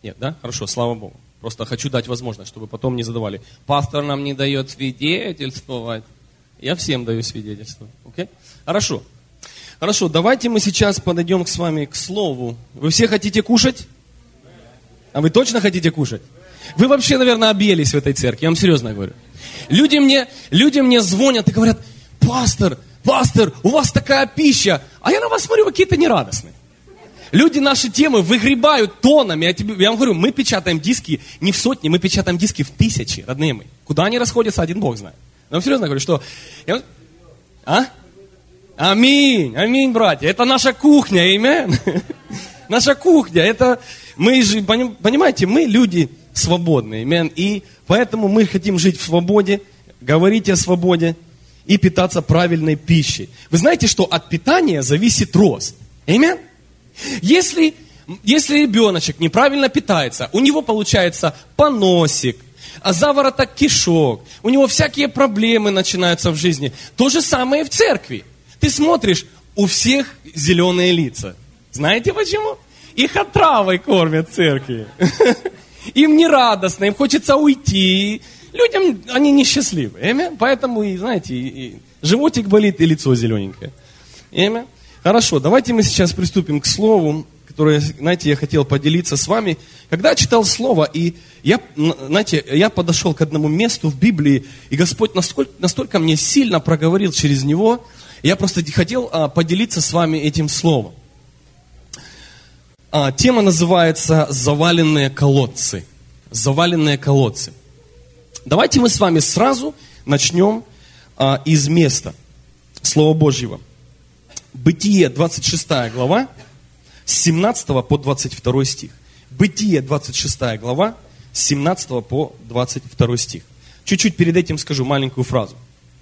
Нет, да? Хорошо, слава Богу. Просто хочу дать возможность, чтобы потом не задавали. Пастор нам не дает свидетельствовать. Я всем даю свидетельство. Окей? Хорошо. Хорошо, давайте мы сейчас подойдем с вами к слову. Вы все хотите кушать? А вы точно хотите кушать? Вы вообще, наверное, объелись в этой церкви, я вам серьезно говорю. Люди мне звонят и говорят: пастор, у вас такая пища. А я на вас смотрю, вы какие-то нерадостные. Люди наши темы выгребают тоннами. Я вам говорю, мы печатаем диски не в сотни, мы печатаем диски в тысячи, родные мои. Куда они расходятся, один Бог знает. Я вам серьезно говорю, что... Аминь, братья. Это наша кухня, аминь. Наша кухня, это... Мы же, понимаете, мы люди свободные, аминь. И поэтому мы хотим жить в свободе, говорить о свободе и питаться правильной пищей. Вы знаете, что от питания зависит рост. Аминь. Если ребеночек неправильно питается, у него получается поносик, завороток кишок, у него всякие проблемы начинаются в жизни. То же самое в церкви. Ты смотришь, у всех зеленые лица. Знаете почему? Их отравой кормят в церкви. Им не радостно, им хочется уйти. Людям они несчастливы. Поэтому, знаете, и животик болит, и лицо зелененькое. Хорошо, давайте мы сейчас приступим к слову, которое, знаете, я хотел поделиться с вами. Когда я читал слово, и я подошел к одному месту в Библии, и Господь настолько мне сильно проговорил через него, я просто хотел поделиться с вами этим словом. Тема называется «Заваленные колодцы». Заваленные колодцы. Давайте мы с вами сразу начнем из места Слова Божьего. Бытие, 26 глава, с 17 по 22 стих. Бытие, 26 глава, с 17 по 22 стих. Чуть-чуть перед этим скажу маленькую фразу.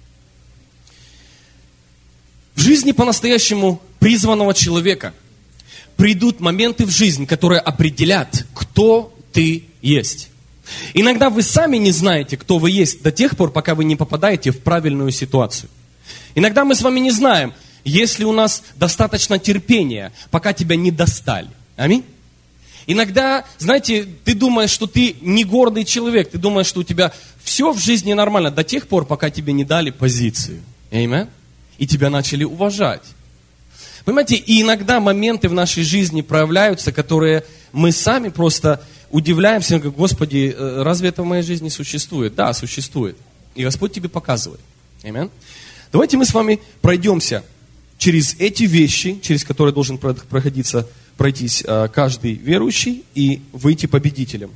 В жизни по-настоящему призванного человека придут моменты в жизнь, которые определят, кто ты есть. Иногда вы сами не знаете, кто вы есть, до тех пор, пока вы не попадаете в правильную ситуацию. Иногда мы с вами не знаем, есть ли у нас достаточно терпения, пока тебя не достали. Аминь. Иногда, знаете, ты думаешь, что ты не гордый человек, ты думаешь, что у тебя все в жизни нормально, до тех пор, пока тебе не дали позицию. Аминь. И тебя начали уважать. Понимаете, и иногда моменты в нашей жизни проявляются, которые мы сами просто удивляемся, как: Господи, разве это в моей жизни существует? Да, существует. И Господь тебе показывает. Аминь. Давайте мы с вами пройдемся через эти вещи, через которые должен пройтись каждый верующий и выйти победителем.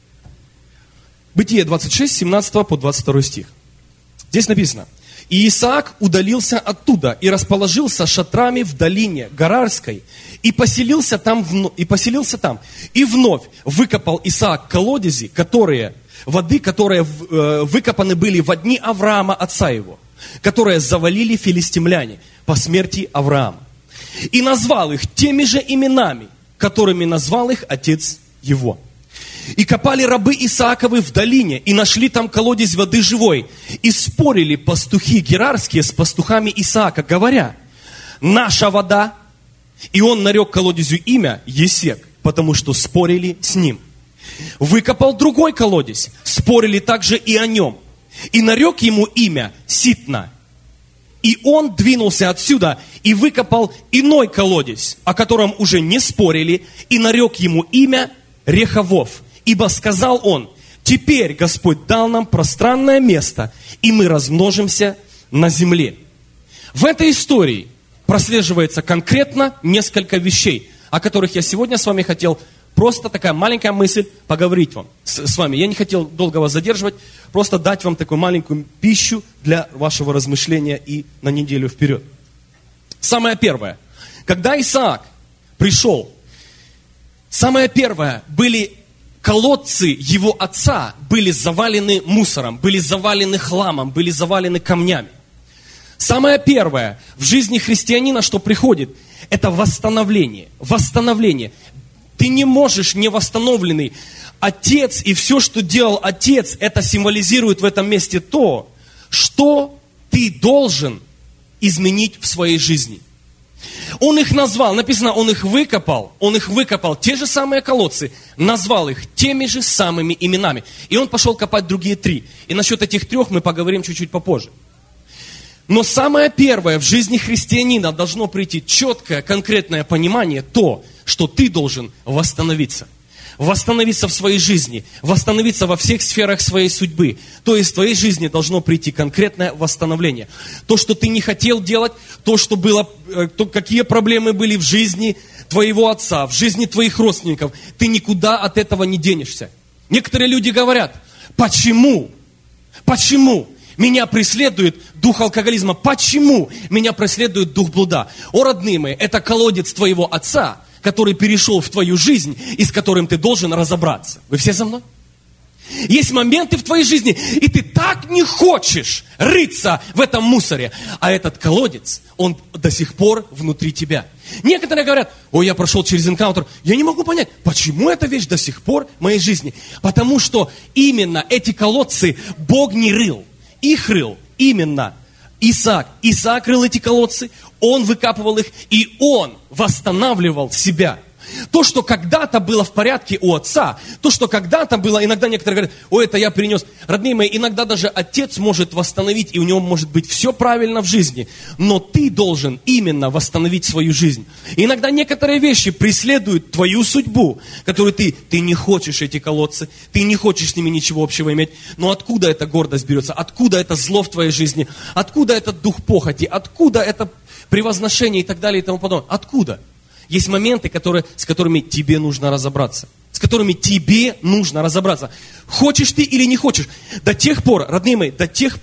Бытие 26, 17 по 22 стих. Здесь написано: «И Исаак удалился оттуда и расположился шатрами в долине Гарарской, и поселился там. И вновь выкопал Исаак колодези, воды, которые выкопаны были во дни Авраама, отца его, которые завалили филистимляне по смерти Авраама. И назвал их теми же именами, которыми назвал их отец его. И копали рабы Исааковы в долине, и нашли там колодезь воды живой. И спорили пастухи герарские с пастухами Исаака, говоря: наша вода. И он нарек колодезю имя Есек, потому что спорили с ним. Выкопал другой колодезь, спорили также и о нем. И нарек ему имя Ситна. И он двинулся отсюда и выкопал иной колодезь, о котором уже не спорили, и нарек ему имя Рехавов. Ибо сказал он: теперь Господь дал нам пространное место, и мы размножимся на земле. В этой истории прослеживается конкретно несколько вещей, о которых я сегодня с вами хотел, просто такая маленькая мысль, поговорить с вами. Я не хотел долго вас задерживать, просто дать вам такую маленькую пищу для вашего размышления и на неделю вперед. Самое первое. Когда Исаак пришел, самое первое, были колодцы его отца, были завалены мусором, были завалены хламом, были завалены камнями. Самое первое в жизни христианина, что приходит, это восстановление. Восстановление. Ты не можешь невосстановленный. Отец и все, что делал отец, это символизирует в этом месте то, что ты должен изменить в своей жизни. Он их назвал, написано, он их выкопал, те же самые колодцы, назвал их теми же самыми именами. И он пошел копать другие 3. И насчет этих 3 мы поговорим чуть-чуть попозже. Но самое первое в жизни христианина должно прийти четкое, конкретное понимание, то, что ты должен восстановиться. Восстановиться в своей жизни, восстановиться во всех сферах своей судьбы. То есть в твоей жизни должно прийти конкретное восстановление. То, что ты не хотел делать, то, что было, какие проблемы были в жизни твоего отца, в жизни твоих родственников, ты никуда от этого не денешься. Некоторые люди говорят, почему меня преследует дух алкоголизма, почему меня преследует дух блуда? О, родные мои, это колодец твоего отца, который перешел в твою жизнь и с которым ты должен разобраться. Вы все со мной? Есть моменты в твоей жизни, и ты так не хочешь рыться в этом мусоре, а этот колодец, он до сих пор внутри тебя. Некоторые говорят, ой, я прошел через энкаунтер, я не могу понять, почему эта вещь до сих пор в моей жизни. Потому что именно эти колодцы Бог не рыл, их рыл именно Исаак. Исаак рыл эти колодцы, он выкапывал их, и он восстанавливал себя. То, что когда-то было в порядке у отца, то, что когда-то было, иногда некоторые говорят, ой, это я перенес. Родные мои, иногда даже отец может восстановить, и у него может быть все правильно в жизни, но ты должен именно восстановить свою жизнь. И иногда некоторые вещи преследуют твою судьбу, которую ты не хочешь эти колодцы, ты не хочешь с ними ничего общего иметь, но откуда эта гордость берется, откуда это зло в твоей жизни, откуда этот дух похоти, откуда это превозношение и так далее и тому подобное, откуда? Есть моменты, с которыми тебе нужно разобраться. Хочешь ты или не хочешь. До тех пор, родные мои,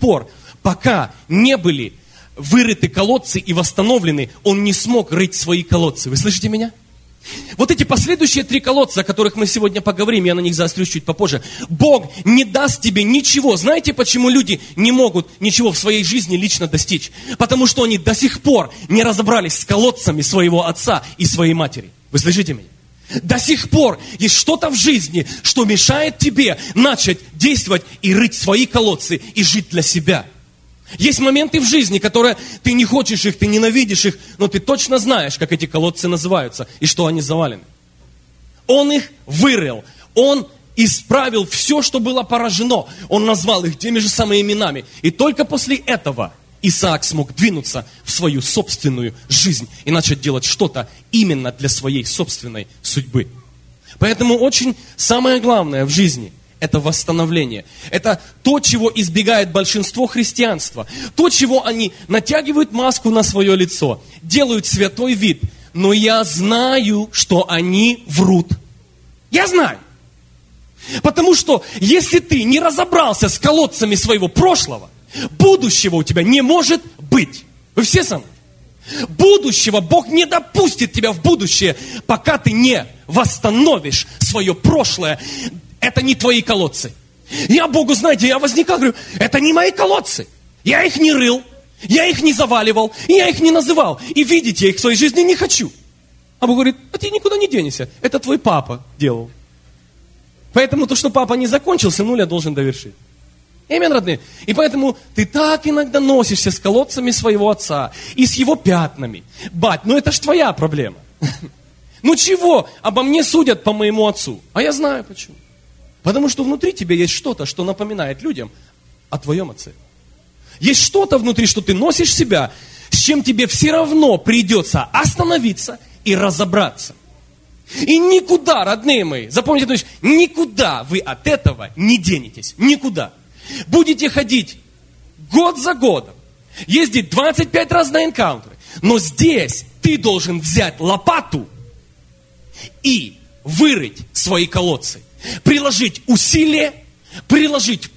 пока не были вырыты колодцы и восстановлены, он не смог рыть свои колодцы. Вы слышите меня? Вот эти последующие 3 колодца, о которых мы сегодня поговорим, я на них заострюсь чуть попозже. Бог не даст тебе ничего. Знаете, почему люди не могут ничего в своей жизни лично достичь? Потому что они до сих пор не разобрались с колодцами своего отца и своей матери. Вы слышите меня? До сих пор есть что-то в жизни, что мешает тебе начать действовать и рыть свои колодцы и жить для себя. Есть моменты в жизни, которые ты не хочешь их, ты ненавидишь их, но ты точно знаешь, как эти колодцы называются и что они завалены. Он их вырыл, он исправил все, что было поражено. Он назвал их теми же самыми именами. И только после этого Исаак смог двинуться в свою собственную жизнь и начать делать что-то именно для своей собственной судьбы. Поэтому самое главное в жизни – это восстановление. Это то, чего избегает большинство христианства. То, чего они натягивают маску на свое лицо, делают святой вид. Но я знаю, что они врут. Я знаю. Потому что если ты не разобрался с колодцами своего прошлого, будущего у тебя не может быть. Вы все со мной? Будущего Бог не допустит тебя в будущее, пока ты не восстановишь свое прошлое. Это не твои колодцы. Я Богу, знаете, я возникал, говорю, это не мои колодцы. Я их не рыл, я их не заваливал, я их не называл. И видеть я их в своей жизни не хочу. А Бог говорит, а ты никуда не денешься. Это твой папа делал. Поэтому то, что папа не закончил, сынуля должен довершить. Аминь, родные. И поэтому ты так иногда носишься с колодцами своего отца и с его пятнами. Бать, ну это ж твоя проблема. Ну чего обо мне судят по моему отцу? А я знаю почему. Потому что внутри тебя есть что-то, что напоминает людям о твоем отце. Есть что-то внутри, что ты носишь себя, с чем тебе все равно придется остановиться и разобраться. И никуда, родные мои, запомните, то есть, никуда вы от этого не денетесь. Никуда. Будете ходить год за годом, ездить 25 раз на энкаунтеры, но здесь ты должен взять лопату и вырыть свои колодцы. Приложить усилия, приложить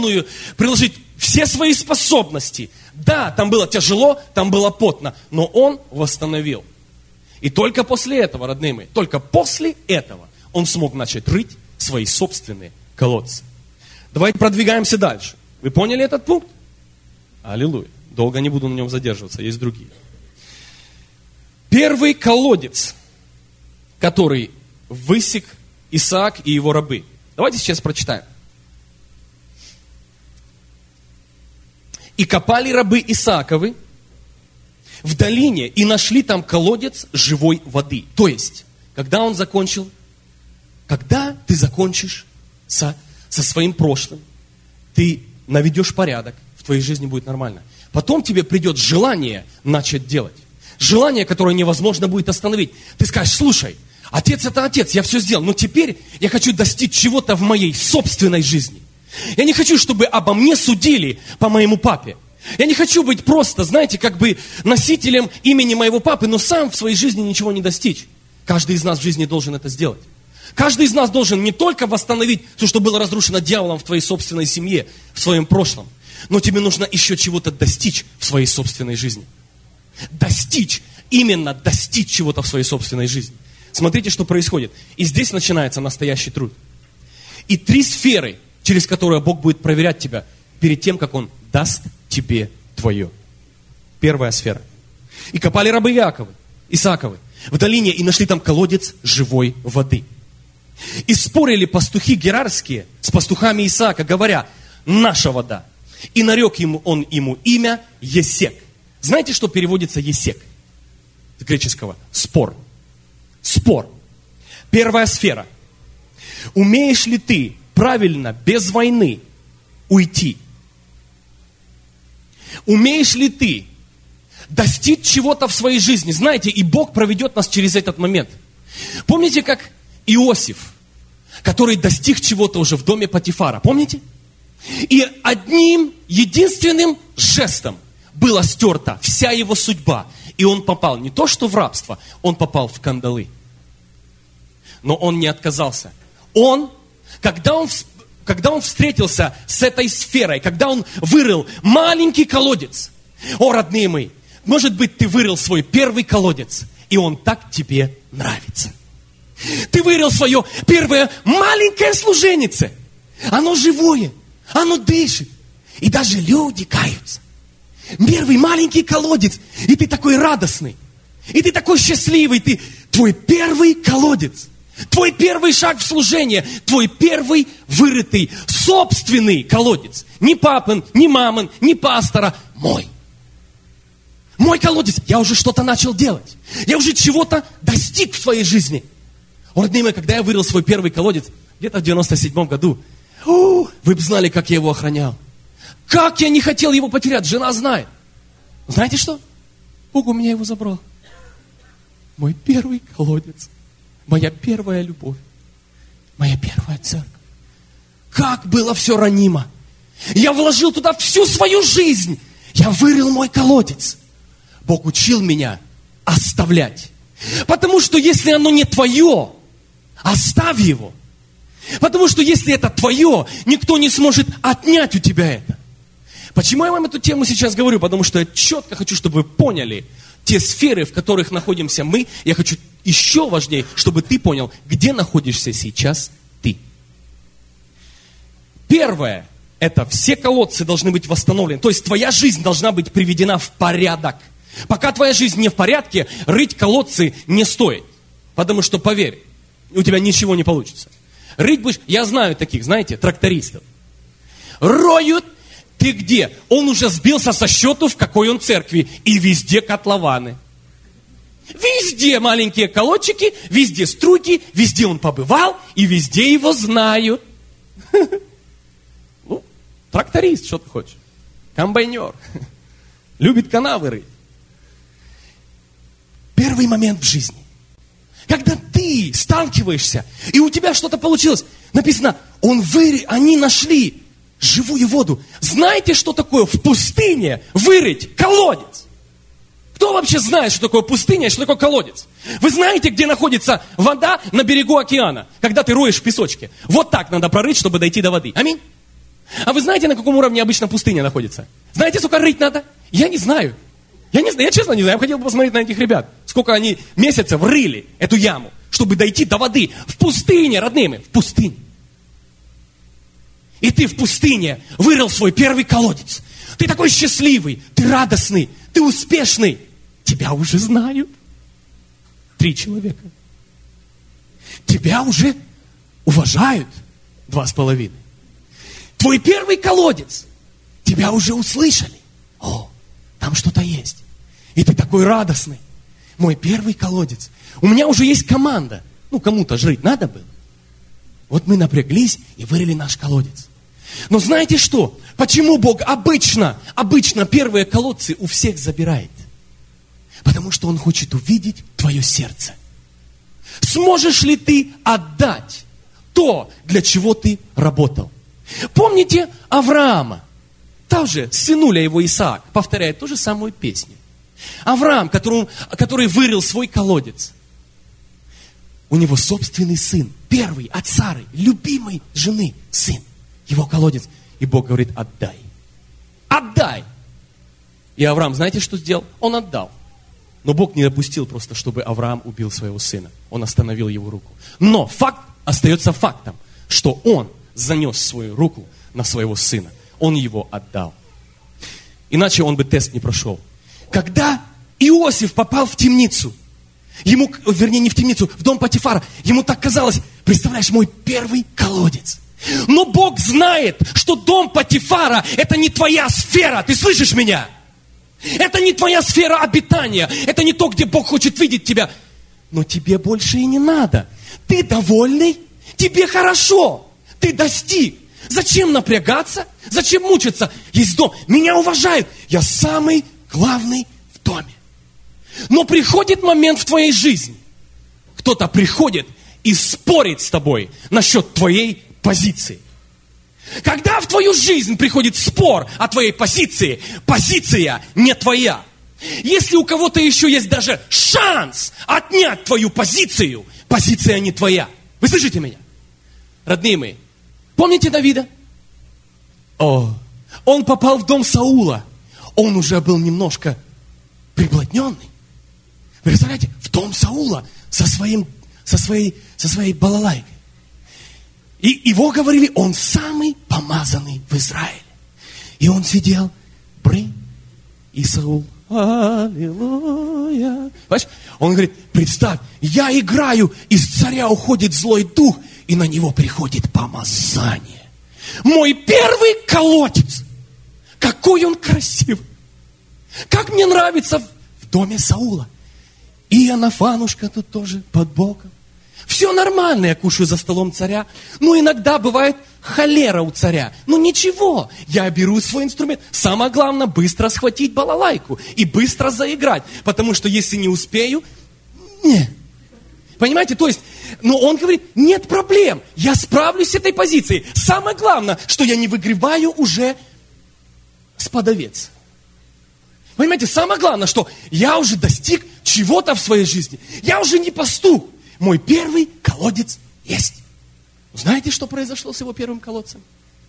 все свои способности. Да, там было тяжело, там было потно, но он восстановил. И только после этого, родные мои, только после этого он смог начать рыть свои собственные колодцы. Давайте продвигаемся дальше. Вы поняли этот пункт? Аллилуйя. Долго не буду на нем задерживаться, есть другие. Первый колодец, который высек Исаак и его рабы. Давайте сейчас прочитаем. И копали рабы Исааковы, в долине и нашли там колодец живой воды. То есть, когда ты закончишь со своим прошлым, ты наведешь порядок, в твоей жизни будет нормально. Потом тебе придет желание начать делать. Желание, которое невозможно будет остановить. Ты скажешь: слушай, отец это отец, я все сделал, но теперь я хочу достичь чего-то в моей собственной жизни. Я не хочу, чтобы обо мне судили по моему папе. Я не хочу быть просто, знаете, как бы носителем имени моего папы, но сам в своей жизни ничего не достичь. Каждый из нас в жизни должен это сделать. Каждый из нас должен не только восстановить то, что было разрушено дьяволом в твоей собственной семье, в своем прошлом, но тебе нужно еще чего-то достичь в своей собственной жизни. Достичь чего-то в своей собственной жизни. Смотрите, что происходит. И здесь начинается настоящий труд. И 3 сферы, через которые Бог будет проверять тебя перед тем, как Он даст тебе твое. Первая сфера. И копали рабы Исааковы в долине и нашли там колодец живой воды. И спорили пастухи герарские с пастухами Исаака, говоря: наша вода. И нарек он ему имя Есек. Знаете, что переводится Есек? С греческого. Спор. Спор. Первая сфера. Умеешь ли ты правильно, без войны, уйти? Умеешь ли ты достичь чего-то в своей жизни? Знаете, и Бог проведет нас через этот момент. Помните, как Иосиф, который достиг чего-то уже в доме Потифара? Помните? И одним единственным жестом была стерта вся его судьба. И он попал не то что в рабство, он попал в кандалы. Но он не отказался. Когда он встретился с этой сферой, когда он вырыл маленький колодец, родные мои, может быть, ты вырыл свой первый колодец, и он так тебе нравится. Ты вырыл свое первое маленькое служенице. Оно живое, оно дышит, и даже люди каются. Первый маленький колодец, и ты такой радостный, и ты такой счастливый, твой первый колодец. Твой первый шаг в служение, твой первый вырытый, собственный колодец. Не папин, не мамин, не пастора, мой. Мой колодец. Я уже что-то начал делать. Я уже чего-то достиг в своей жизни. Родные мои, когда я вырыл свой первый колодец, где-то в 97 году, вы бы знали, как я его охранял. Как я не хотел его потерять, жена знает. Знаете что? Бог у меня его забрал. Мой первый колодец. Моя первая любовь, моя первая церковь. Как было все ранимо. Я вложил туда всю свою жизнь. Я вырыл мой колодец. Бог учил меня оставлять. Потому что если оно не твое, оставь его. Потому что если это твое, никто не сможет отнять у тебя это. Почему я вам эту тему сейчас говорю? Потому что я четко хочу, чтобы вы поняли те сферы, в которых находимся мы. Я хочу еще важнее, чтобы ты понял, где находишься сейчас ты. Первое, это все колодцы должны быть восстановлены. То есть твоя жизнь должна быть приведена в порядок. Пока твоя жизнь не в порядке, рыть колодцы не стоит. Потому что, поверь, у тебя ничего не получится. Рыть будешь, я знаю таких, знаете, трактористов. Роют, ты где? Он уже сбился со счету, в какой он церкви. И везде котлованы. Везде маленькие колодчики, везде струйки, везде он побывал, и везде его знают. Ну, тракторист, что ты хочешь? Комбайнер. Любит канавы рыть. Первый момент в жизни. Когда ты сталкиваешься, и у тебя что-то получилось, написано, они нашли живую воду. Знаете, что такое в пустыне вырыть колодец? Кто вообще знает, что такое пустыня и что такое колодец? Вы знаете, где находится вода на берегу океана, когда ты роешь в песочке? Вот так надо прорыть, чтобы дойти до воды. Аминь. А вы знаете, на каком уровне обычно пустыня находится? Знаете, сколько рыть надо? Я не знаю. Я честно не знаю. Я хотел бы посмотреть на этих ребят. Сколько они месяцев рыли эту яму, чтобы дойти до воды. В пустыне, родные мои, в пустыне. И ты в пустыне вырыл свой первый колодец. Ты такой счастливый, ты радостный, ты успешный. Тебя уже знают. 3 человека. Тебя уже уважают. 2,5. Твой первый колодец. Тебя уже услышали. О, там что-то есть. И ты такой радостный. Мой первый колодец. У меня уже есть команда. Кому-то жить надо было. Вот мы напряглись и вырыли наш колодец. Но знаете что? Почему Бог обычно первые колодцы у всех забирает? Потому что Он хочет увидеть твое сердце. Сможешь ли ты отдать то, для чего ты работал? Помните Авраама? Тоже сынуля его Исаак повторяет ту же самую песню. Авраам, который вырыл свой колодец. У него собственный сын, первый от Сары, любимой жены, сын. Его колодец. И Бог говорит, отдай. Отдай. И Авраам, знаете, что сделал? Он отдал. Но Бог не допустил просто, чтобы Авраам убил своего сына. Он остановил его руку. Но факт остается фактом, что он занес свою руку на своего сына. Он его отдал. Иначе он бы тест не прошел. Когда Иосиф попал в темницу, не в темницу, в дом Потифара, ему так казалось, представляешь, мой первый колодец. Но Бог знает, что дом Потифара это не твоя сфера, ты слышишь меня? Это не твоя сфера обитания, это не то, где Бог хочет видеть тебя. Но тебе больше и не надо. Ты довольный, тебе хорошо, ты достиг. Зачем напрягаться? Зачем мучиться? Есть дом, меня уважают, я самый главный в доме. Но приходит момент в твоей жизни, кто-то приходит и спорит с тобой насчет твоей позиции. Когда в твою жизнь приходит спор о твоей позиции, позиция не твоя. Если у кого-то еще есть даже шанс отнять твою позицию, позиция не твоя. Вы слышите меня? Родные мои, помните Давида? Он попал в дом Саула. Он уже был немножко приблотненный. Вы представляете, в дом Саула со своей балалайкой. И его говорили, он самый помазанный в Израиле. И он сидел, и Саул, аллилуйя. Понимаешь? Он говорит, представь, я играю, из царя уходит злой дух, и на него приходит помазание. Мой первый колодец. Какой он красивый. Как мне нравится в доме Саула. И Иоаннафанушка тут тоже под боком. Все нормально, я кушаю за столом царя. Иногда бывает холера у царя. Ничего, я беру свой инструмент. Самое главное, быстро схватить балалайку и быстро заиграть. Потому что если не успею, не. Понимаете, то есть, он говорит, нет проблем, я справлюсь с этой позицией. Самое главное, что я не выгребаю уже с подовец. Понимаете, самое главное, что я уже достиг чего-то в своей жизни. Я уже не пастух. Мой первый колодец есть. Знаете, что произошло с его первым колодцем?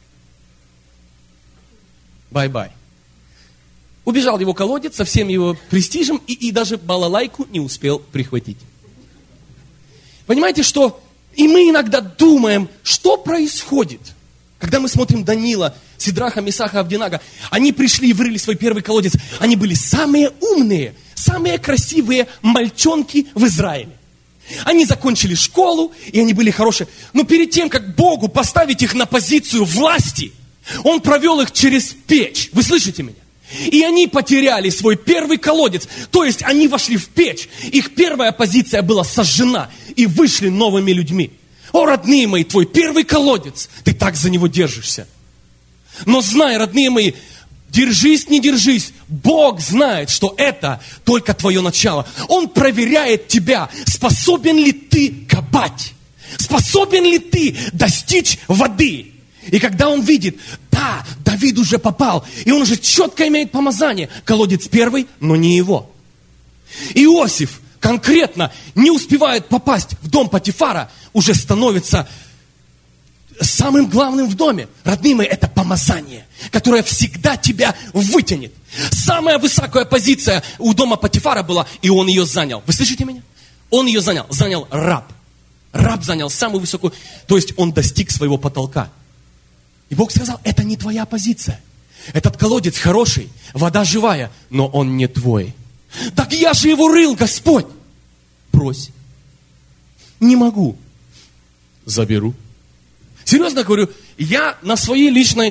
Бай-бай. Убежал его колодец со всем его престижем и даже балалайку не успел прихватить. Понимаете, что и мы иногда думаем, что происходит, когда мы смотрим Даниила, Сидраха, Месаха, Авдинага. Они пришли и вырыли свой первый колодец. Они были самые умные, самые красивые мальчонки в Израиле. Они закончили школу, и они были хорошие. Но перед тем, как Богу поставить их на позицию власти, Он провел их через печь. Вы слышите меня? И они потеряли свой первый колодец. То есть они вошли в печь. Их первая позиция была сожжена. И вышли новыми людьми. О, родные мои, твой первый колодец. Ты так за него держишься. Но знай, родные мои, держись, не держись. Бог знает, что это только твое начало. Он проверяет тебя, способен ли ты копать. Способен ли ты достичь воды. И когда он видит, да, Давид уже попал, и он уже четко имеет помазание. Колодец первый, но не его. Иосиф конкретно не успевает попасть в дом Потифара, уже становится самым главным в доме. Родные мои, это помазание, которое всегда тебя вытянет. Самая высокая позиция у дома Потифара была, и он ее занял. Вы слышите меня? Он ее занял раб. Раб занял самую высокую, то есть он достиг своего потолка. И Бог сказал, это не твоя позиция. Этот колодец хороший, вода живая, но он не твой. Так я же его рыл, Господь. Брось. Не могу. Заберу. Серьезно говорю, я на своей личной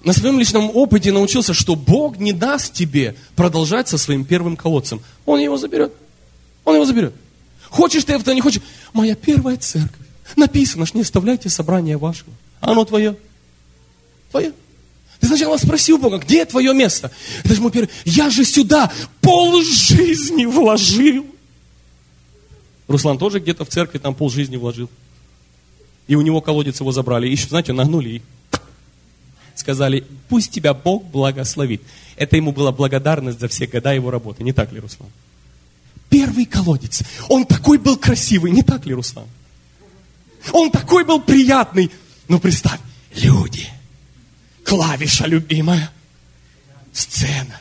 на своем личном опыте научился, что Бог не даст тебе продолжать со своим первым колодцем. Он его заберет. Он его заберет. Хочешь ты это, не хочешь. Моя первая церковь. Написано, что не оставляйте собрание вашего. Оно твое. Твое. Ты сначала спроси у Бога, где твое место? Это же мой первый. Я же сюда полжизни вложил. Руслан тоже где-то в церкви там полжизни вложил. И у него колодец его забрали. И еще, знаете, нагнули и сказали, пусть тебя Бог благословит. Это ему была благодарность за все года его работы. Не так ли, Руслан? Первый колодец. Он такой был красивый. Не так ли, Руслан? Он такой был приятный. Ну, представь, люди. Клавиша любимая. Сцена.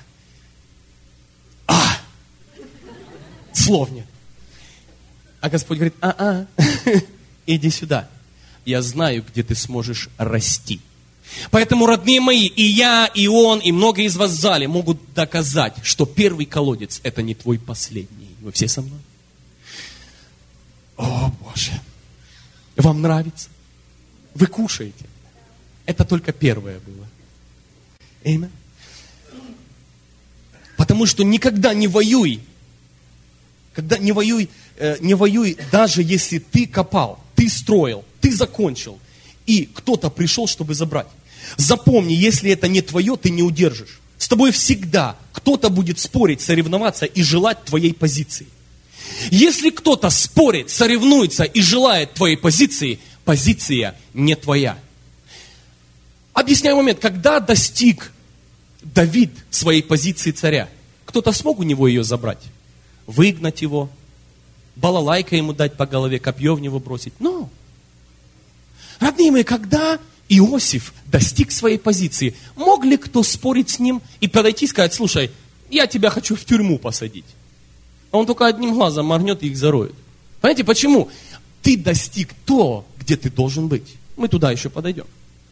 Слов нет. А Господь говорит, иди сюда. Я знаю, где ты сможешь расти. Поэтому, родные мои, и я, и он, и много из вас в зале могут доказать, что первый колодец – это не твой последний. Вы все со мной? О, Боже! Вам нравится? Вы кушаете? Это только первое было. Аминь. Потому что никогда не воюй. Не воюй, даже если ты копал, ты строил, ты закончил, и кто-то пришел, чтобы забрать. Запомни, если это не твое, ты не удержишь. С тобой всегда кто-то будет спорить, соревноваться и желать твоей позиции. Если кто-то спорит, соревнуется и желает твоей позиции, позиция не твоя. Объясняю момент, когда достиг Давид своей позиции царя, кто-то смог у него ее забрать? Выгнать его, балалайка ему дать по голове, копье в него бросить. Но, родные мои, когда Иосиф достиг своей позиции, мог ли кто спорить с ним и подойти и сказать, слушай, я тебя хочу в тюрьму посадить? А он только одним глазом моргнет и их зароет. Понимаете, почему? Ты достиг то, где ты должен быть. Мы туда еще подойдем.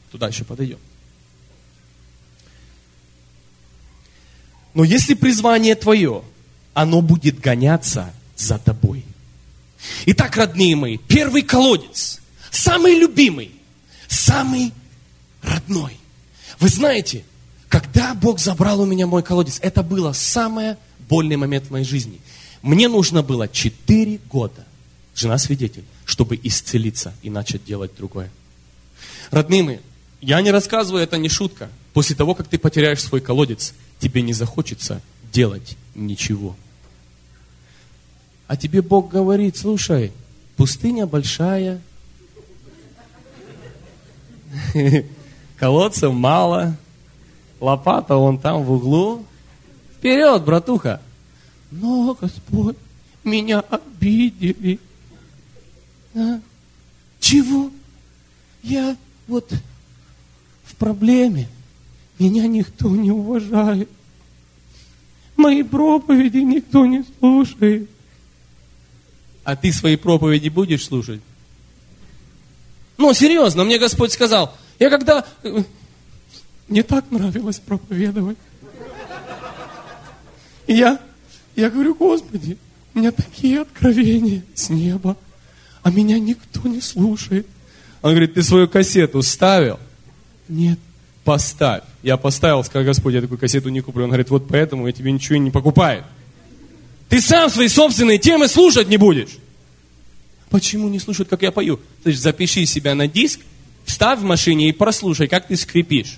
Но если призвание твое, оно будет гоняться за тобой. Итак, родные мои, первый колодец, самый любимый, самый родной. Вы знаете, когда Бог забрал у меня мой колодец, это было самый больный момент в моей жизни. Мне нужно было 4 года, жена свидетель, чтобы исцелиться и начать делать другое. Родные мои, я не рассказываю, это не шутка. После того, как ты потеряешь свой колодец, тебе не захочется делать ничего. А тебе Бог говорит, слушай, пустыня большая, колодцев мало, лопата вон там в углу. Вперед, братуха! Но, Господь, меня обидели. Чего? Я вот в проблеме. Меня никто не уважает. Мои проповеди никто не слушает. А ты свои проповеди будешь слушать? Ну, серьезно, мне Господь сказал, я когда... Мне так нравилось проповедовать. И я говорю, Господи, у меня такие откровения с неба, а меня никто не слушает. Он говорит, ты свою кассету ставил? Нет. Поставь. Я поставил, сказал, Господь, я такую кассету не куплю. Он говорит, вот поэтому я тебе ничего не покупаю. Ты сам свои собственные темы слушать не будешь. Почему не слушать, как я пою? То есть запиши себя на диск, вставь в машине и прослушай, как ты скрипишь.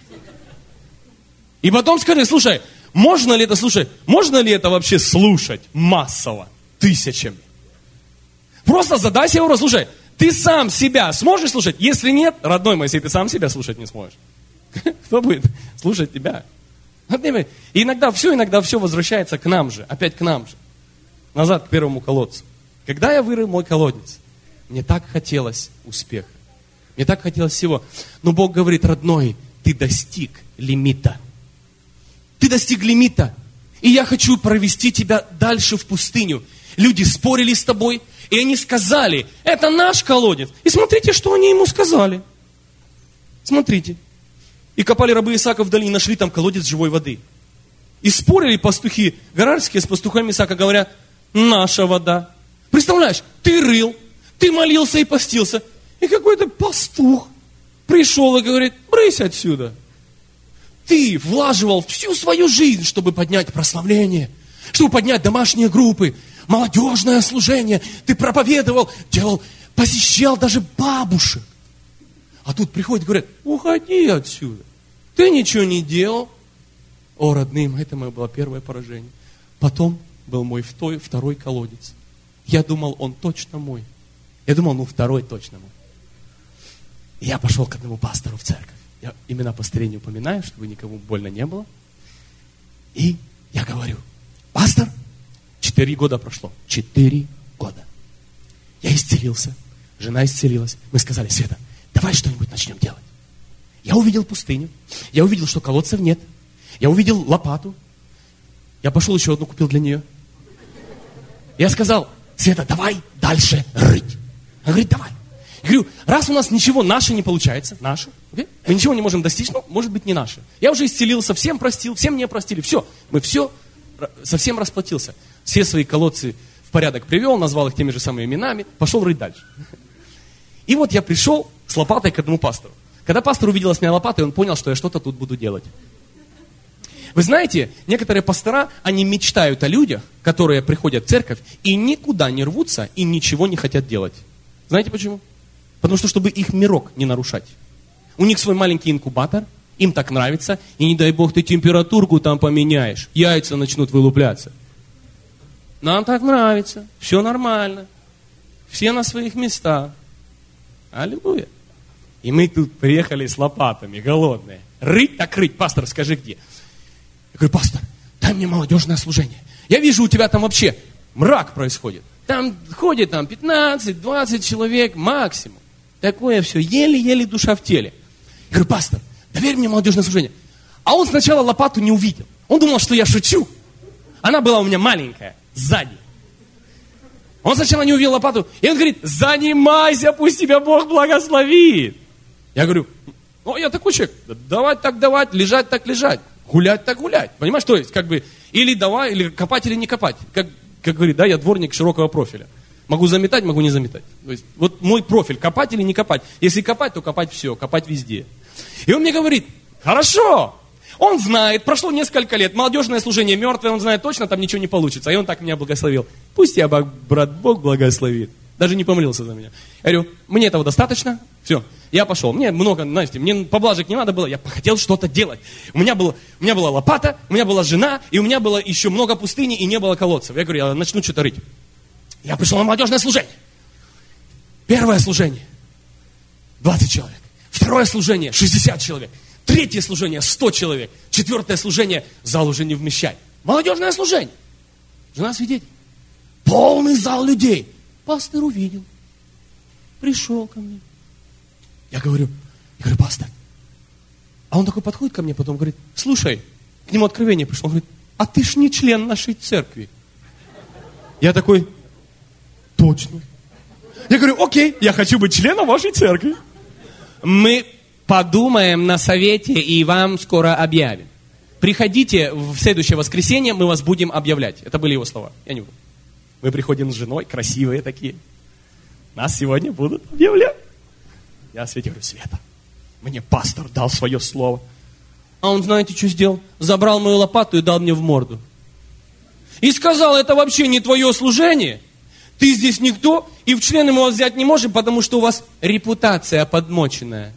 И потом скажи, слушай, можно ли это вообще слушать массово, тысячами? Просто задай себе вопрос, слушай, ты сам себя сможешь слушать? Если нет, родной мой, если ты сам себя слушать не сможешь, кто будет слушать тебя? И иногда все возвращается к нам же, опять к нам же. Назад к первому колодцу. Когда я вырыл мой колодец, мне так хотелось успеха. Мне так хотелось всего. Но Бог говорит, родной, ты достиг лимита. Ты достиг лимита. И я хочу провести тебя дальше в пустыню. Люди спорили с тобой, и они сказали, это наш колодец. И смотрите, что они ему сказали. Смотрите. И копали рабы Исаака в долине, нашли там колодец живой воды. И спорили пастухи гарарские с пастухами Исаака, говоря, наша вода. Представляешь, ты рыл, ты молился и постился. И какой-то пастух пришел и говорит, брысь отсюда. ты влаживал всю свою жизнь, чтобы поднять прославление, чтобы поднять домашние группы, молодежное служение. Ты проповедовал, делал, посещал даже бабушек. А тут приходят и говорят, уходи отсюда. Ты ничего не делал. О, родным, это мое было первое поражение. Потом был мой второй колодец. Я думал, он точно мой. Я думал, второй точно мой. И я пошел к одному пастору в церковь. Я имена пастырей не упоминаю, чтобы никому больно не было. И я говорю, пастор, 4 года прошло. 4 года. Я исцелился. Жена исцелилась. Мы сказали, Света, давай что-нибудь начнем делать. Я увидел пустыню. Я увидел, что колодцев нет. Я увидел лопату. Я пошел еще одну купил для нее. Я сказал, Света, давай дальше рыть. Она говорит, давай. Я говорю, раз у нас ничего наше не получается, наше, okay? Мы ничего не можем достичь, может быть, не наше. Я уже исцелился, всем простил, всем мне простили, все. Мы все, совсем расплатился. Все свои колодцы в порядок привел, назвал их теми же самыми именами, пошел рыть дальше. И вот я пришел с лопатой к одному пастору. Когда пастор увидел с меня лопатой, он понял, что я что-то тут буду делать. Вы знаете, некоторые пастора, они мечтают о людях, которые приходят в церковь и никуда не рвутся и ничего не хотят делать. Знаете почему? Потому что, чтобы их мирок не нарушать. У них свой маленький инкубатор, им так нравится, и не дай бог ты температурку там поменяешь, яйца начнут вылупляться. Нам так нравится, все нормально, все на своих местах. Аллилуйя. И мы тут приехали с лопатами, голодные. Рыть так рыть, пастор, скажи где. Я говорю, пастор, дай мне молодежное служение. Я вижу, у тебя там вообще мрак происходит. Там ходит 15-20 человек максимум. Такое все, еле-еле душа в теле. Я говорю, пастор, доверь мне молодежное служение. А он сначала лопату не увидел. Он думал, что я шучу. Она была у меня маленькая, сзади. Он сначала не увидел лопату, и он говорит, занимайся, пусть тебя Бог благословит. Я говорю, я такой человек, давать так давать, лежать так лежать, гулять так гулять. Понимаешь, то есть, или давай, или копать, или не копать. Как говорит, я дворник широкого профиля. Могу заметать, могу не заметать. То есть, вот мой профиль, копать или не копать. Если копать, то копать все, копать везде. И он мне говорит, хорошо. Он знает, прошло несколько лет, молодежное служение мертвое, он знает точно, там ничего не получится. И он так меня благословил. Пусть тебя, брат, Бог благословит. Даже не помолился за меня. Я говорю, мне этого достаточно, все, я пошел. Мне много, знаете, мне поблажек не надо было, я хотел что-то делать. У меня была лопата, у меня была жена, и у меня было еще много пустыни, и не было колодцев. Я говорю, я начну что-то рыть. Я пришел на молодежное служение. Первое служение 20 человек. Второе служение 60 человек. Третье служение 100 человек. Четвертое служение зал уже не вмещает. Молодежное служение. Жена свидетель. Полный зал людей. Пастор увидел. Пришел ко мне. Я говорю, пастор. А он такой подходит ко мне, потом говорит, слушай, к нему откровение пришло. Он говорит, а ты ж не член нашей церкви. Я такой, точно. Я говорю, окей, я хочу быть членом вашей церкви. Мы подумаем на совете и вам скоро объявим. Приходите в следующее воскресенье, мы вас будем объявлять. Это были его слова. Я не буду. Мы приходим с женой, красивые такие. Нас сегодня будут объявлять. Я Свете говорю, Света, мне пастор дал свое слово. А он, знаете, что сделал? Забрал мою лопату и дал мне в морду. И сказал, это вообще не твое служение. Ты здесь никто, и в члены мы вас взять не можем, потому что у вас репутация подмоченная.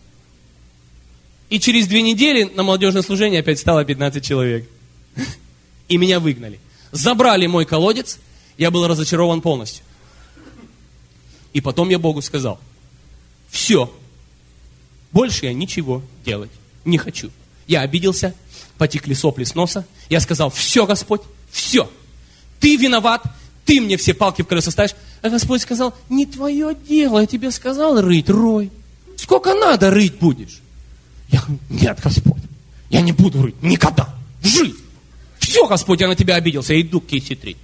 И через 2 недели на молодежное служение опять стало 15 человек. И меня выгнали. Забрали мой колодец, я был разочарован полностью. И потом я Богу сказал, все, больше я ничего делать не хочу. Я обиделся, потекли сопли с носа. Я сказал, все, Господь, все, ты виноват, ты мне все палки в колеса ставишь. А Господь сказал, не твое дело, я тебе сказал рыть, рой. Сколько надо рыть будешь? Я говорю, нет, Господь, я не буду рыть никогда, в жизнь. Все, Господь, я на тебя обиделся, я иду к Кейси-3.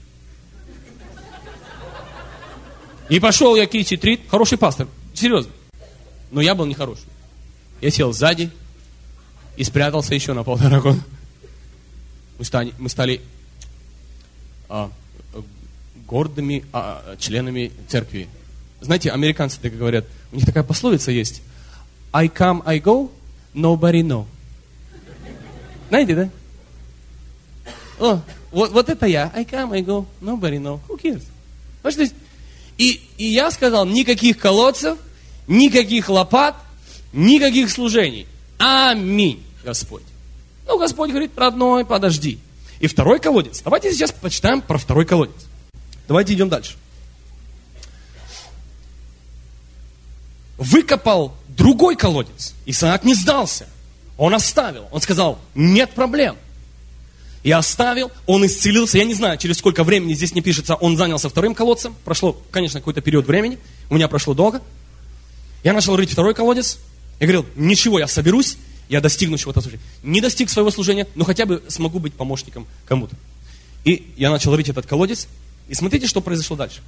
И пошел я к Кейси-3, хороший пастор, серьезно. Но я был нехороший. Я сел сзади и спрятался еще на 1,5 года. Мы стали гордыми членами церкви. Знаете, американцы так говорят, у них такая пословица есть. I come, I go, nobody know. Знаете, да? О, вот это я. I come, I go, nobody know. Who cares? Понимаете? И я сказал, никаких колодцев, никаких лопат, никаких служений. Аминь, Господь. Ну, Господь говорит, родной, подожди. И второй колодец. Давайте сейчас почитаем про второй колодец. Давайте идем дальше. Выкопал другой колодец. Исаак не сдался. Он оставил. Он сказал, нет проблем. Я оставил, он исцелился. Я не знаю, через сколько времени, здесь не пишется, он занялся вторым колодцем. Прошло, конечно, какой-то период времени. У меня прошло долго. Я начал рыть второй колодец. Я говорил, ничего, я соберусь, я достигну чего-то служения. Не достиг своего служения, но хотя бы смогу быть помощником кому-то. И я начал рыть этот колодец. И смотрите, что произошло дальше.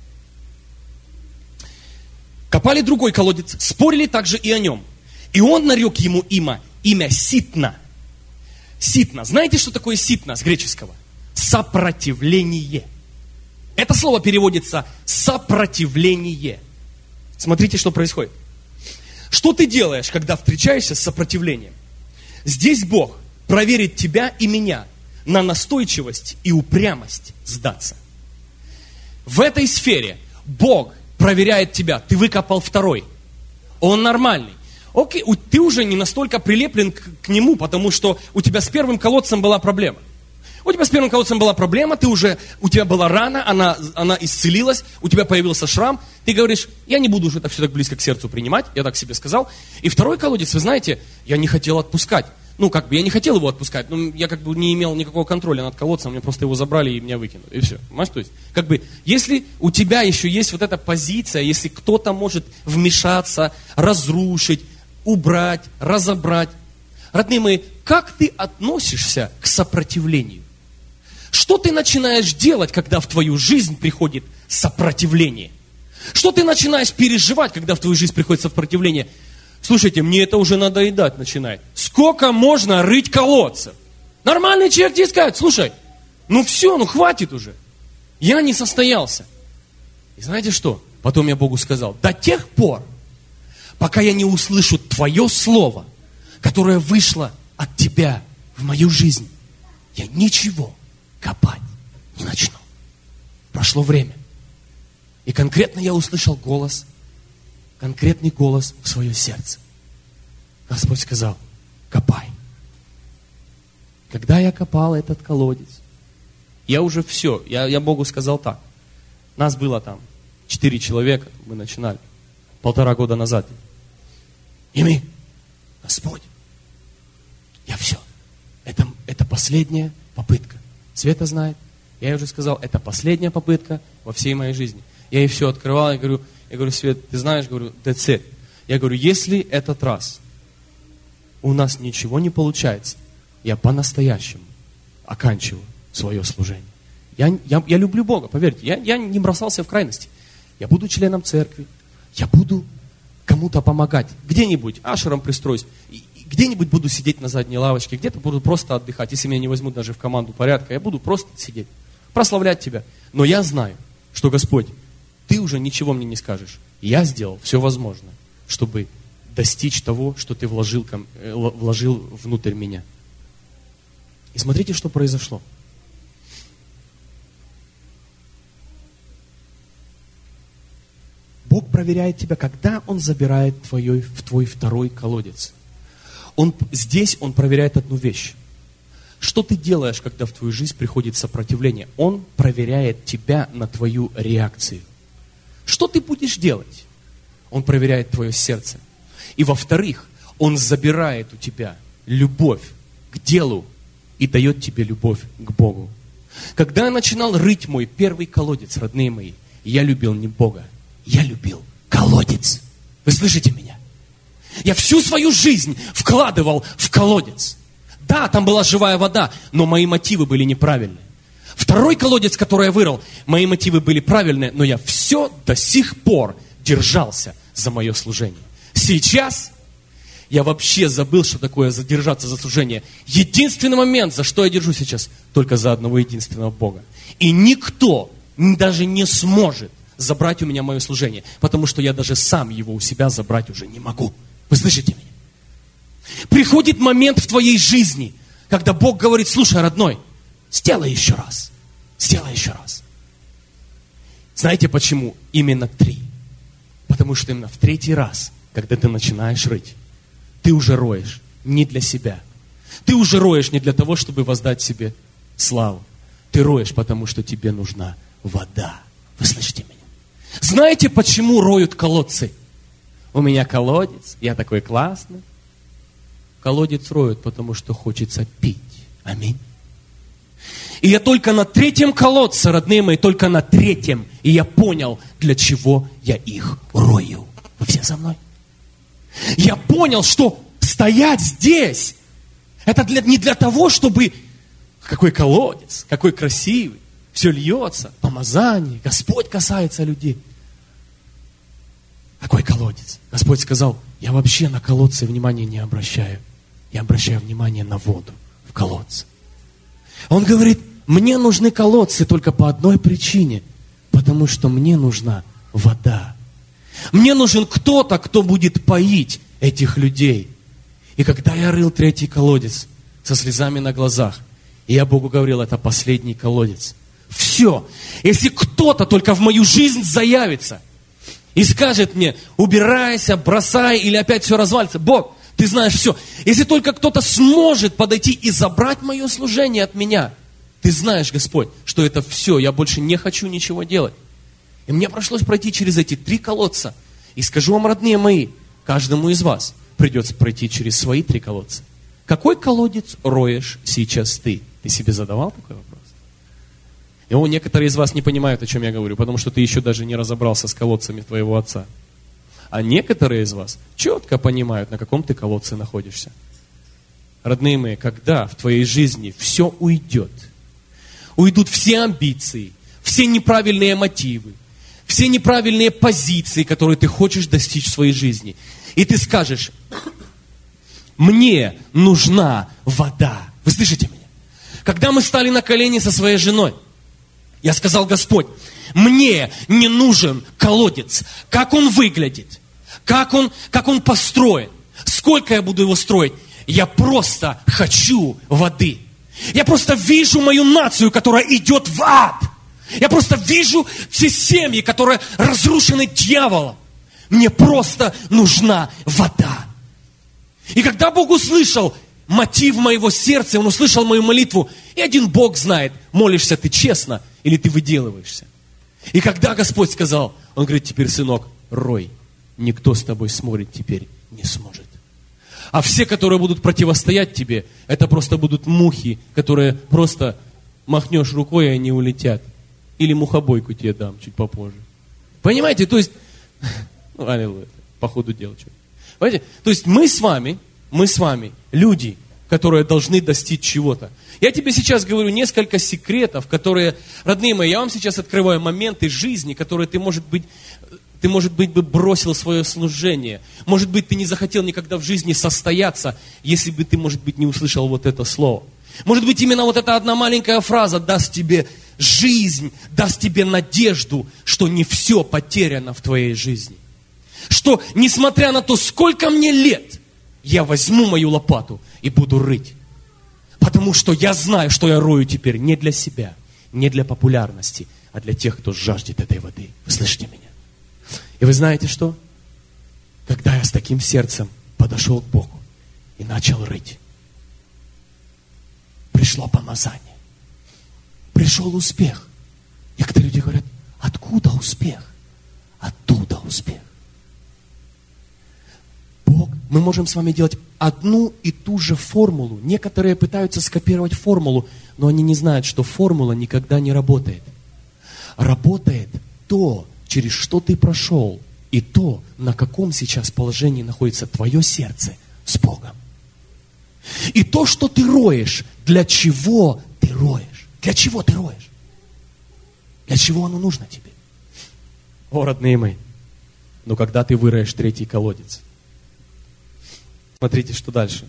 Копали другой колодец, спорили также и о нем. И он нарек ему имя Ситна. Ситна. Знаете, что такое ситна с греческого? Сопротивление. Это слово переводится сопротивление. Смотрите, что происходит. Что ты делаешь, когда встречаешься с сопротивлением? Здесь Бог проверит тебя и меня на настойчивость и упрямость сдаться. В этой сфере Бог проверяет тебя. Ты выкопал второй. Он нормальный. Окей, ты уже не настолько прилеплен к нему, потому что у тебя с первым колодцем была проблема. У тебя с первым колодцем была проблема, у тебя была рана, она исцелилась, у тебя появился шрам. Ты говоришь, я не буду уже это все так близко к сердцу принимать, я так себе сказал. И второй колодец, вы знаете, я не хотел отпускать. Я не хотел его отпускать, но я не имел никакого контроля над колодцем, мне просто его забрали и меня выкинули. И все. Понимаешь, то есть, если у тебя еще есть вот эта позиция, если кто-то может вмешаться, разрушить, убрать, разобрать. Родные мои, как ты относишься к сопротивлению? Что ты начинаешь делать, когда в твою жизнь приходит сопротивление? Что ты начинаешь переживать, когда в твою жизнь приходит сопротивление? Слушайте, мне это уже надоедать начинает. Сколько можно рыть колодцев? Нормальные человек тебе скажет, слушай, все, хватит уже. Я не состоялся. И знаете что? Потом я Богу сказал, до тех пор, пока я не услышу твое слово, которое вышло от тебя в мою жизнь, я ничего копать не начну. Прошло время. И конкретно я услышал голос, конкретный голос в свое сердце. Господь сказал, копай. Когда я копал этот колодец, я уже все, я Богу сказал так. Нас было там 4 человека, мы начинали 1,5 года назад. И мы, Господь, я все. Это последняя попытка. Света знает. Я ей уже сказал, это последняя попытка во всей моей жизни. Я ей все открывал, я говорю, Свет, ты знаешь, говорю, that's it. Я говорю, если этот раз у нас ничего не получается, я по-настоящему оканчиваю свое служение. Я люблю Бога, поверьте, я не бросался в крайности. Я буду членом церкви, я буду кому-то помогать, где-нибудь, ашером пристроюсь, где-нибудь буду сидеть на задней лавочке, где-то буду просто отдыхать, если меня не возьмут даже в команду порядка, я буду просто сидеть, прославлять Тебя. Но я знаю, что, Господь, Ты уже ничего мне не скажешь. Я сделал все возможное, чтобы достичь того, что Ты вложил внутрь меня. И смотрите, что произошло. Бог проверяет тебя, когда Он забирает в твой второй колодец. Здесь Он проверяет одну вещь. Что ты делаешь, когда в твою жизнь приходит сопротивление? Он проверяет тебя на твою реакцию. Что ты будешь делать? Он проверяет твое сердце. И во-вторых, Он забирает у тебя любовь к делу и дает тебе любовь к Богу. Когда я начинал рыть мой первый колодец, родные мои, я любил не Бога, я любил колодец. Вы слышите меня? Я всю свою жизнь вкладывал в колодец. Да, там была живая вода, но мои мотивы были неправильные. Второй колодец, который я вырыл, мои мотивы были правильные, но я все до сих пор держался за мое служение. Сейчас я вообще забыл, что такое задержаться за служение. Единственный момент, за что я держусь сейчас, только за одного единственного Бога. И никто даже не сможет забрать у меня мое служение, потому что я даже сам его у себя забрать уже не могу. Вы слышите меня? Приходит момент в твоей жизни, когда Бог говорит: слушай, родной, сделай еще раз. Сделай еще раз. Знаете почему? Именно 3. Потому что именно в 3-й раз, когда ты начинаешь рыть, ты уже роешь не для себя. Ты уже роешь не для того, чтобы воздать себе славу. Ты роешь, потому что тебе нужна вода. Вы слышите меня? Знаете, почему роют колодцы? У меня колодец, я такой классный. Колодец роют, потому что хочется пить. Аминь. И я только на 3-м колодце, родные мои, только на 3-м, и я понял, для чего я их рою. Вы все со мной? Я понял, что стоять здесь, это не для того, чтобы... Какой колодец, какой красивый, все льется, помазание, Господь касается людей. Какой колодец? Господь сказал: я вообще на колодцы внимания не обращаю. Я обращаю внимание на воду в колодце. Он говорит: мне нужны колодцы только по одной причине, потому что мне нужна вода. Мне нужен кто-то, кто будет поить этих людей. И когда я рыл 3-й колодец со слезами на глазах, и я Богу говорил: это последний колодец. Все. Если кто-то только в мою жизнь заявится и скажет мне: убирайся, бросай, или опять все развалится. Бог, ты знаешь все. Если только кто-то сможет подойти и забрать мое служение от меня, ты знаешь, Господь, что это все, я больше не хочу ничего делать. И мне пришлось пройти через эти 3 колодца. И скажу вам, родные мои, каждому из вас придется пройти через свои 3 колодца. Какой колодец роешь сейчас ты? Ты себе задавал такой вопрос? И некоторые из вас не понимают, о чем я говорю, потому что ты еще даже не разобрался с колодцами твоего отца. А некоторые из вас четко понимают, на каком ты колодце находишься. Родные мои, когда в твоей жизни все уйдет, уйдут все амбиции, все неправильные мотивы, все неправильные позиции, которые ты хочешь достичь в своей жизни, и ты скажешь: мне нужна вода. Вы слышите меня? Когда мы стали на колени со своей женой, я сказал: Господь, мне не нужен колодец. Как он выглядит? Как он построен? Сколько я буду его строить? Я просто хочу воды. Я просто вижу мою нацию, которая идет в ад. Я просто вижу все семьи, которые разрушены дьяволом. Мне просто нужна вода. И когда Бог услышал мотив моего сердца, Он услышал мою молитву, и один Бог знает, молишься ты честно или ты выделываешься. И когда Господь сказал, Он говорит: теперь, сынок, рой, никто с тобой смотреть теперь не сможет. А все, которые будут противостоять тебе, это просто будут мухи, которые просто махнешь рукой, и они улетят. Или мухобойку тебе дам чуть попозже. Понимаете, то есть, аллилуйя, по ходу дела. Понимаете, то есть мы с вами люди, которые должны достичь чего-то. Я тебе сейчас говорю несколько секретов, которые, родные мои, я вам сейчас открываю моменты жизни, которые ты, может быть, бы бросил свое служение. Может быть, ты не захотел никогда в жизни состояться, если бы ты, может быть, не услышал вот это слово. Может быть, именно вот эта одна маленькая фраза даст тебе жизнь, даст тебе надежду, что не все потеряно в твоей жизни. Что, несмотря на то, сколько мне лет, я возьму мою лопату и буду рыть. Потому что я знаю, что я рою теперь не для себя, не для популярности, а для тех, кто жаждет этой воды. Вы слышите меня? И вы знаете что? Когда я с таким сердцем подошел к Богу и начал рыть, пришло помазание, пришел успех. Некоторые люди говорят: откуда успех? Оттуда успех. Бог, мы можем с вами делать одну и ту же формулу. Некоторые пытаются скопировать формулу, но они не знают, что формула никогда не работает. Работает то, через что ты прошел, и то, на каком сейчас положении находится твое сердце с Богом. И то, что ты роешь, для чего ты роешь? Для чего ты роешь? Для чего оно нужно тебе? О, родные мои, но когда ты выроешь 3-й колодец, смотрите, что дальше.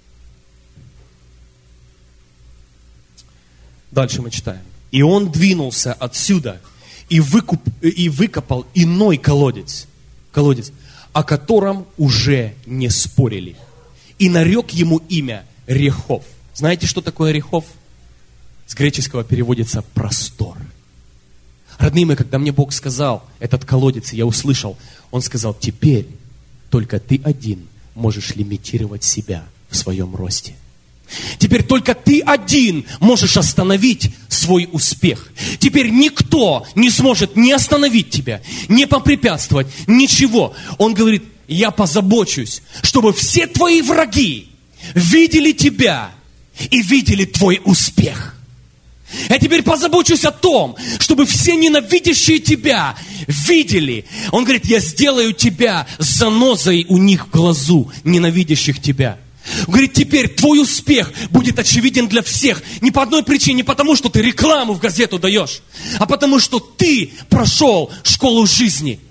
Дальше мы читаем. И он двинулся отсюда и выкопал иной колодец, о котором уже не спорили. И нарек ему имя Рехов, Знаете, что такое Рехов? С греческого переводится простор. Родные мои, когда мне Бог сказал, этот колодец, я услышал, Он сказал, теперь только ты один можешь лимитировать себя в своем росте. Теперь только ты один можешь остановить свой успех. Теперь никто не сможет не остановить тебя, не попрепятствовать, ничего. Он говорит, я позабочусь, чтобы все твои враги видели тебя и видели твой успех. Я теперь позабочусь о том, чтобы все ненавидящие тебя видели. Он говорит, я сделаю тебя занозой у них в глазу, ненавидящих тебя. Он говорит, теперь твой успех будет очевиден для всех. Не по одной причине, не потому, что ты рекламу в газету даешь, а потому, что ты прошел школу жизни.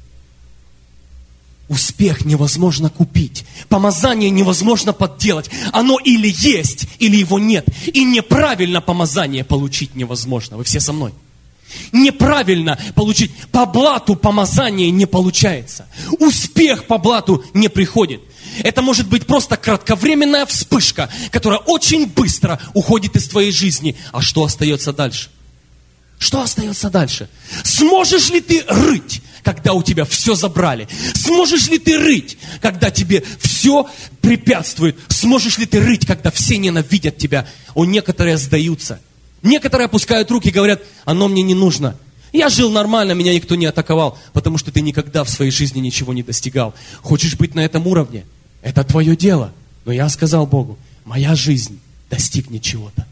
Успех невозможно купить. Помазание невозможно подделать. Оно или есть, или его нет. И неправильно помазание получить невозможно. Вы все со мной? Неправильно получить. По блату помазание не получается. Успех по блату не приходит. Это может быть просто кратковременная вспышка, которая очень быстро уходит из твоей жизни. А что остается дальше? Что остается дальше? Сможешь ли ты рыть, когда у тебя все забрали? Сможешь ли ты рыть, когда тебе все препятствует? Сможешь ли ты рыть, когда все ненавидят тебя? Некоторые сдаются. Некоторые опускают руки и говорят, оно мне не нужно. Я жил нормально, меня никто не атаковал, потому что ты никогда в своей жизни ничего не достигал. Хочешь быть на этом уровне? Это твое дело. Но я сказал Богу, моя жизнь достигнет чего-то.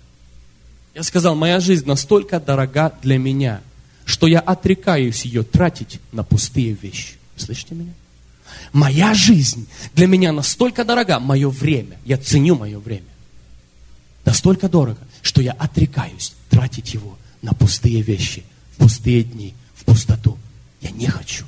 Я сказал, моя жизнь настолько дорога для меня, что я отрекаюсь ее тратить на пустые вещи. Слышите меня? Моя жизнь для меня настолько дорога, мое время, я ценю мое время. Настолько дорого, что я отрекаюсь тратить его на пустые вещи, в пустые дни, в пустоту. Я не хочу.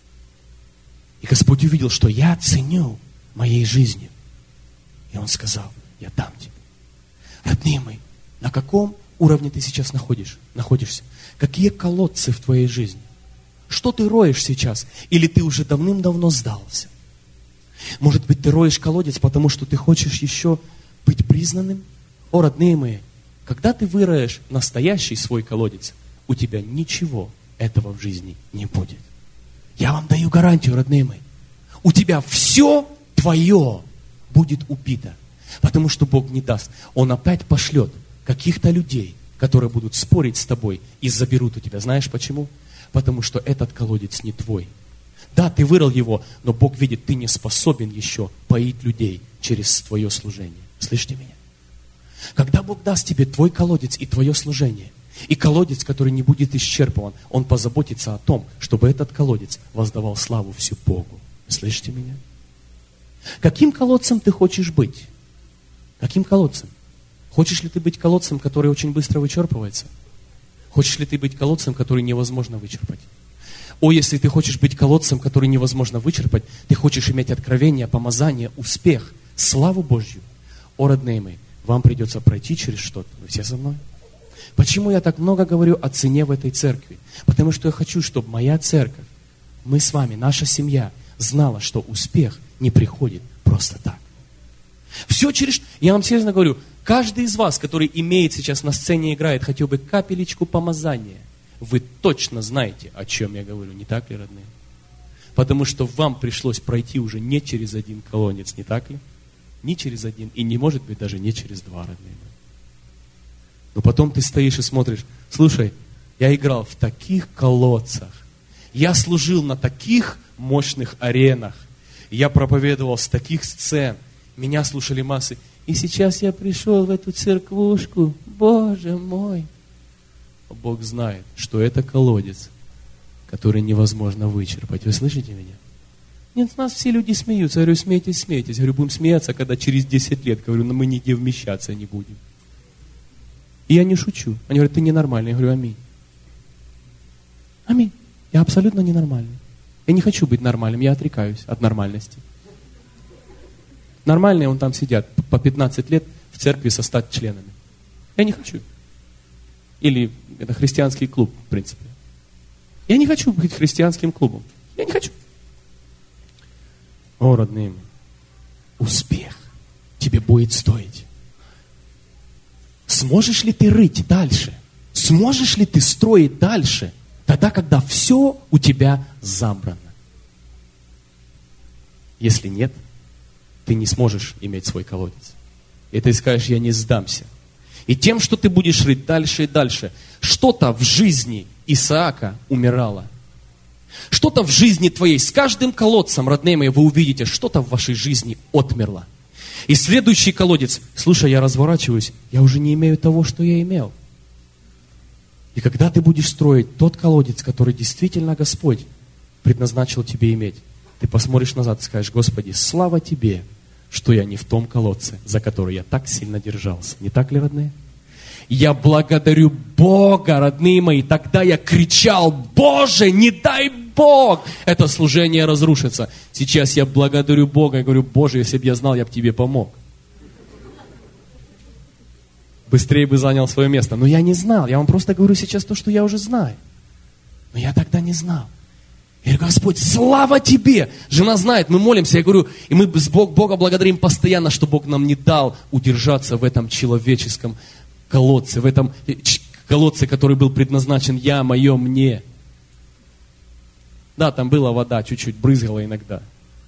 И Господь увидел, что я ценю моей жизнью. И Он сказал, я дам тебе. Родные мои, на каком уровне ты сейчас находишься? Какие колодцы в твоей жизни? Что ты роешь сейчас? Или ты уже давным-давно сдался? Может быть, ты роешь колодец, потому что ты хочешь еще быть признанным? О, родные мои, когда ты выроешь настоящий свой колодец, у тебя ничего этого в жизни не будет. Я вам даю гарантию, родные мои. У тебя все твое будет убито. Потому что Бог не даст. Он опять пошлет каких-то людей, которые будут спорить с тобой и заберут у тебя. Знаешь почему? Потому что этот колодец не твой. Да, ты вырыл его, но Бог видит, ты не способен еще поить людей через твое служение. Слышите меня? Когда Бог даст тебе твой колодец и твое служение, и колодец, который не будет исчерпан, Он позаботится о том, чтобы этот колодец воздавал славу всю Богу. Слышите меня? Каким колодцем ты хочешь быть? Каким колодцем? Хочешь ли ты быть колодцем, который очень быстро вычерпывается? Хочешь ли ты быть колодцем, который невозможно вычерпать? О, если ты хочешь быть колодцем, который невозможно вычерпать, ты хочешь иметь откровение, помазание, успех, славу Божью. О, родные мои, вам придется пройти через что-то. Вы все со мной? Почему я так много говорю о цене в этой церкви? Потому что я хочу, чтобы моя церковь, мы с вами, наша семья, знала, что успех не приходит просто так. Все через... Я вам серьезно говорю, каждый из вас, который имеет сейчас на сцене, играет хотя бы капелечку помазания, вы точно знаете, о чем я говорю, не так ли, родные? Потому что вам пришлось пройти уже не через один колодец, не так ли? Не через один, и не может быть даже не через два, родные. Но потом ты стоишь и смотришь, слушай, я играл в таких колодцах, я служил на таких мощных аренах, я проповедовал с таких сцен, меня слушали массы, и сейчас я пришел в эту церквушку, Боже мой. Бог знает, что это колодец, который невозможно вычерпать. Вы слышите меня? Нет, у нас все люди смеются. Я говорю, смейтесь, смейтесь. Я говорю, будем смеяться, когда через 10 лет, говорю, но мы нигде вмещаться не будем. И я не шучу. Они говорят, ты ненормальный. Я говорю, аминь. Аминь. Я абсолютно ненормальный. Я не хочу быть нормальным, я отрекаюсь от нормальности. Нормальные вон там сидят по 15 лет в церкви со 100 членами. Я не хочу. Или это христианский клуб, в принципе. Я не хочу быть христианским клубом. Я не хочу. О, родные мои, успех тебе будет стоить сможешь ли ты рыть дальше? Сможешь ли ты строить дальше, тогда, когда все у тебя забрано? Если нет, ты не сможешь иметь свой колодец. И ты скажешь, я не сдамся. И тем, что ты будешь рыть дальше и дальше, что-то в жизни Исаака умирало. Что-то в жизни твоей, с каждым колодцем, родные мои, вы увидите, что-то в вашей жизни отмерло. И следующий колодец, слушай, я разворачиваюсь, я уже не имею того, что я имел. И когда ты будешь строить тот колодец, который действительно Господь предназначил тебе иметь, ты посмотришь назад и скажешь, Господи, слава Тебе, что я не в том колодце, за который я так сильно держался. Не так ли, родные? Я благодарю Бога, родные мои. Тогда я кричал, Боже, не дай Бог, это служение разрушится. Сейчас я благодарю Бога и говорю, Боже, если бы я знал, я бы тебе помог. Быстрее бы занял свое место. Но я не знал. Я вам просто говорю сейчас то, что я уже знаю. Но я тогда не знал. Я говорю, Господь, слава Тебе! Жена знает, мы молимся, я говорю, и мы Бога благодарим постоянно, что Бог нам не дал удержаться в этом человеческом колодце, в этом колодце, который был предназначен я, мое, мне. Да, там была вода, чуть-чуть брызгала иногда.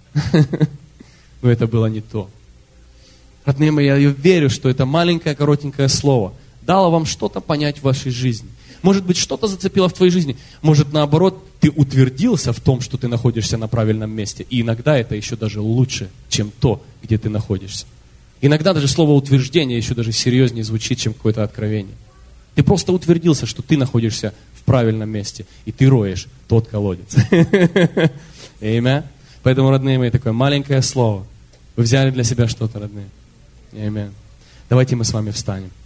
Но это было не то. Родные мои, я верю, что это маленькое, коротенькое слово дало вам что-то понять в вашей жизни. Может быть, что-то зацепило в твоей жизни. Может, наоборот, ты утвердился в том, что ты находишься на правильном месте. И иногда это еще даже лучше, чем то, где ты находишься. Иногда даже слово утверждение еще даже серьезнее звучит, чем какое-то откровение. Ты просто утвердился, что ты находишься в правильном месте. И ты роешь тот колодец. Аминь. Поэтому, родные мои, такое маленькое слово. Вы взяли для себя что-то, родные. Аминь. Давайте мы с вами встанем.